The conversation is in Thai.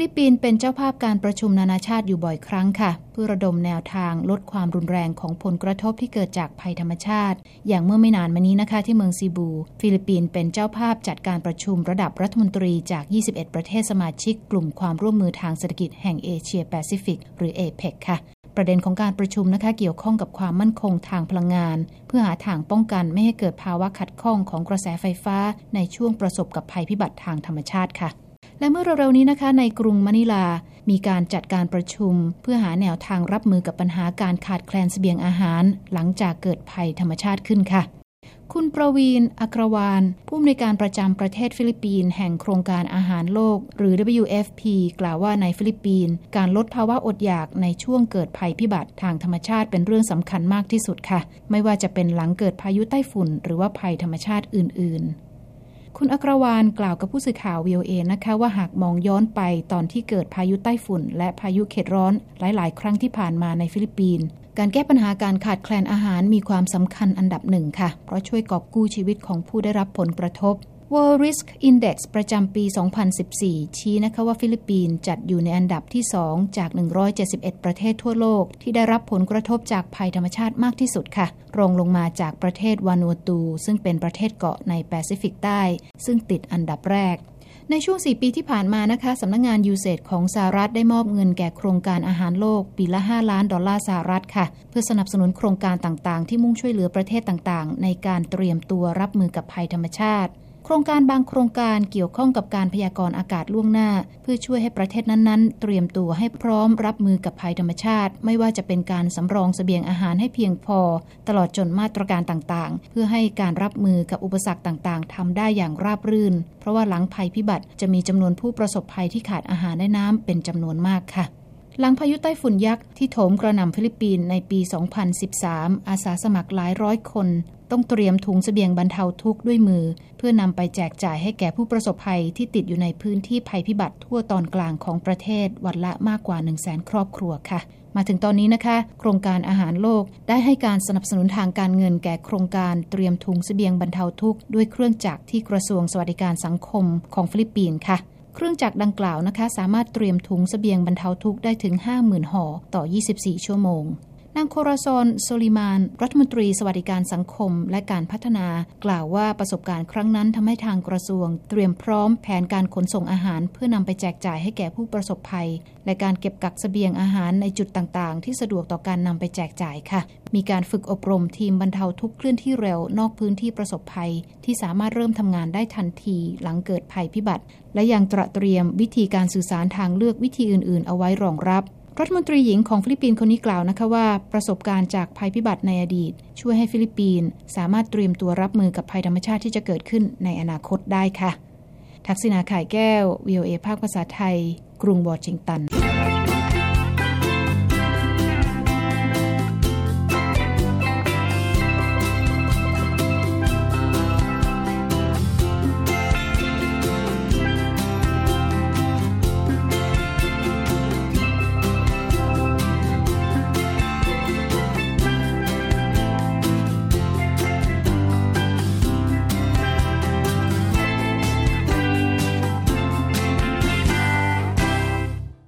ลิปปินส์เป็นเจ้าภาพการประชุมนานาชาติอยู่บ่อยครั้งค่ะเพื่อระดมแนวทางลดความรุนแรงของผลกระทบที่เกิดจากภัยธรรมชาติอย่างเมื่อไม่นานมานี้นะคะที่เมืองซีบูฟิลิปปินส์เป็นเจ้าภาพจัดการประชุมระดับรัฐมนตรีจาก21ประเทศสมาชิกกลุ่มความร่วมมือทางเศรษฐกิจแห่งเอเชียแปซิฟิกหรือ APEC ค่ะประเด็นของการประชุมนะคะเกี่ยวข้องกับความมั่นคงทางพลังงานเพื่อหาทางป้องกันไม่ให้เกิดภาวะขัดข้องของกระแสไฟฟ้าในช่วงประสบกับภัยพิบัติทางธรรมชาติค่ะและเมื่อเร็วๆนี้นะคะในกรุงมะนิลามีการจัดการประชุมเพื่อหาแนวทางรับมือกับปัญหาการขาดแคลนเสบียงอาหารหลังจากเกิดภัยธรรมชาติขึ้นค่ะคุณประวีณ อัครวาลผู้อำนวยการประจำประเทศฟิลิปปินส์แห่งโครงการอาหารโลกหรือ WFP กล่าวว่าในฟิลิปปินส์การลดภาวะอดอยากในช่วงเกิดภัยพิบัติทางธรรมชาติเป็นเรื่องสำคัญมากที่สุดค่ะไม่ว่าจะเป็นหลังเกิดพายุไต้ฝุ่นหรือว่าภัยธรรมชาติอื่นๆคุณอัครวาลกล่าวกับผู้สื่อข่าว VOA นะคะว่าหากมองย้อนไปตอนที่เกิดพายุไต้ฝุ่นและพายุเขตร้อนหลายๆครั้งที่ผ่านมาในฟิลิปปินส์การแก้ปัญหาการขาดแคลนอาหารมีความสำคัญอันดับหนึ่งค่ะเพราะช่วยกอบกู้ชีวิตของผู้ได้รับผลกระทบ World Risk Index ประจำปี 2014 ชี้นะคะว่าฟิลิปปินส์จัดอยู่ในอันดับที่ 2 จาก 171 ประเทศทั่วโลกที่ได้รับผลกระทบจากภัยธรรมชาติมากที่สุดค่ะรองลงมาจากประเทศวานูอาตูซึ่งเป็นประเทศเกาะในแปซิฟิกใต้ซึ่งติดอันดับแรกในช่วง4ปีที่ผ่านมานะคะสำนักงาน USAID ของสหรัฐได้มอบเงินแก่โครงการอาหารโลกปีละ$5 ล้านสหรัฐค่ะเพื่อสนับสนุนโครงการต่างๆที่มุ่งช่วยเหลือประเทศต่างๆในการเตรียมตัวรับมือกับภัยธรรมชาติโครงการบางโครงการเกี่ยวข้องกับการพยากรณ์อากาศล่วงหน้าเพื่อช่วยให้ประเทศนั้นๆเตรียมตัวให้พร้อมรับมือกับภัยธรรมชาติไม่ว่าจะเป็นการสำรองเสบียงอาหารให้เพียงพอตลอดจนมาตรการต่างๆเพื่อให้การรับมือกับอุปสรรคต่างๆทำได้อย่างราบรื่นเพราะว่าหลังภัยพิบัติจะมีจำนวนผู้ประสบภัยที่ขาดอาหารและน้ำเป็นจำนวนมากค่ะหลังพายุไต้ฝุ่นยักษ์ที่โถมกระหน่ำฟิลิปปินส์ในปี 2013 อาสาสมัครหลายร้อยคนต้องเตรียมถุงเสบียงบรรเทาทุกข์ด้วยมือเพื่อนำไปแจกจ่ายให้แก่ผู้ประสบภัยที่ติดอยู่ในพื้นที่ภัยพิบัติทั่วตอนกลางของประเทศวันละมากกว่า 100,000 ครอบครัวค่ะมาถึงตอนนี้นะคะโครงการอาหารโลกได้ให้การสนับสนุนทางการเงินแก่โครงการเตรียมถุงเสบียงบรรเทาทุกข์ด้วยเครื่องจักรที่กระทรวงสวัสดิการสังคมของฟิลิปปินส์ค่ะเครื่องจักรดังกล่าวนะคะสามารถเตรียมถุงเสบียงบรรเทาทุกข์ได้ถึง 50,000 ห่อต่อ 24 ชั่วโมงนางโคราซอนโซลิมานรัฐมนตรีสวัสดิการสังคมและการพัฒนากล่าวว่าประสบการณ์ครั้งนั้นทำให้ทางกระทรวงเตรียมพร้อมแผนการขนส่งอาหารเพื่อนำไปแจกจ่ายให้แก่ผู้ประสบภัยและการเก็บกักเสบียงอาหารในจุดต่างๆที่สะดวกต่อการนำไปแจกจ่ายค่ะมีการฝึกอบรมทีมบรรเทาทุกข์เคลื่อนที่เร็วนอกพื้นที่ประสบภัยที่สามารถเริ่มทำงานได้ทันทีหลังเกิดภัยพิบัติและยังเตรียมวิธีการสื่อสารทางเลือกวิธีอื่นๆเอาไว้รองรับรัฐมนตรีหญิงของฟิลิปปินส์คนนี้กล่าวนะคะว่าประสบการณ์จากภัยพิบัติในอดีตช่วยให้ฟิลิปปินส์สามารถเตรียมตัวรับมือกับภัยธรรมชาติที่จะเกิดขึ้นในอนาคตได้ค่ะทักษิณา ข่ายแก้ว VOA ภาคภาษาไทยกรุงวอชิงตัน